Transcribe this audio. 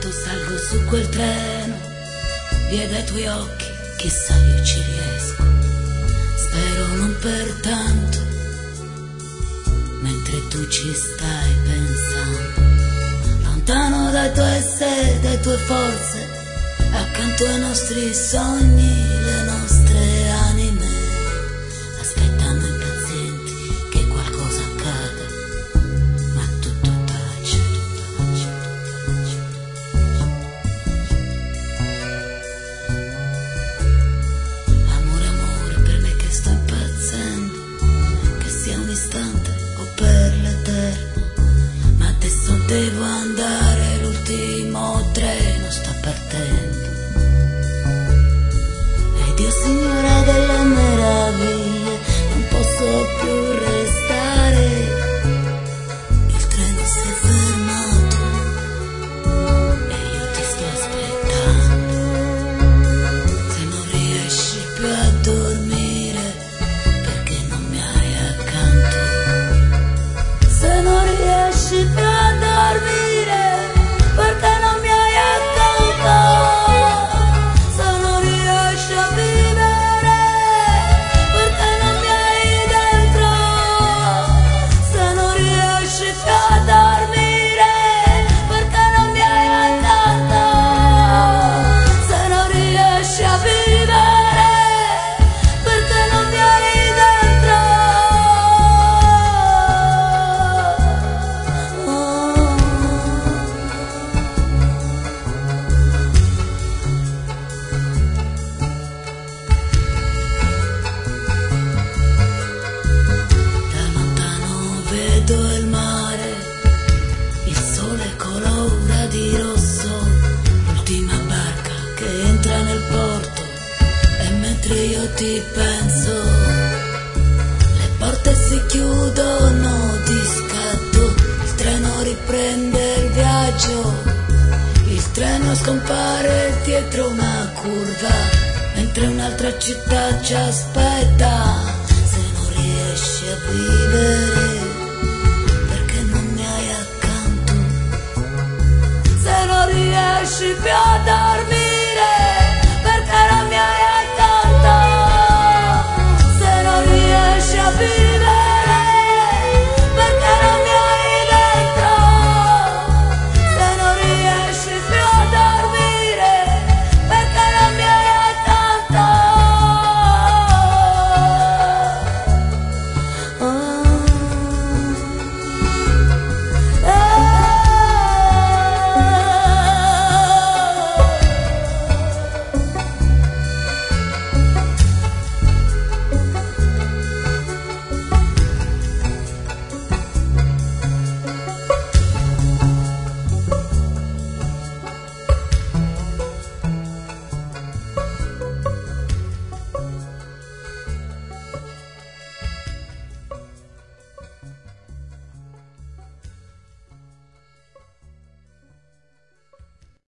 quanto salgo su quel treno, via dai tuoi occhi, chissà io ci riesco. Spero non per tanto, mentre tu ci stai pensando. Lontano dai tuoi sé, dai tue forze, accanto ai nostri sogni, le nostre anime, aspettando impazienti che qualcosa accada. Ma tutto tace, tace, tace. Amore, amore, per me che sto impazzendo, che sia un istante o per l'eterno. Ma adesso devo andare, l'ultimo treno sta partendo. Ed io, signora delle meraviglie, non posso più restare. Il treno si è fermato e io ti sto aspettando. Se non riesci più a dormire, perché non mi hai accanto. Se non riesci più a dormire, perché non mi hai accanto. Se non riesci a vivere, perché non mi hai dentro. Se non riesci più a dormire, perché non mi hai accanto. Se non riesci a vivere, perché non mi hai dentro. Da lontano vedo il mare, il sole colora di rosso, l'ultima barca che entra nel porto. E mentre io ti penso, le porte si chiudono di scatto, il treno riprende il viaggio. Il treno scompare dietro una curva, mentre un'altra città ci aspetta. Se non riesci a vivere, perché non mi hai accanto. Se non riesci più a dormire,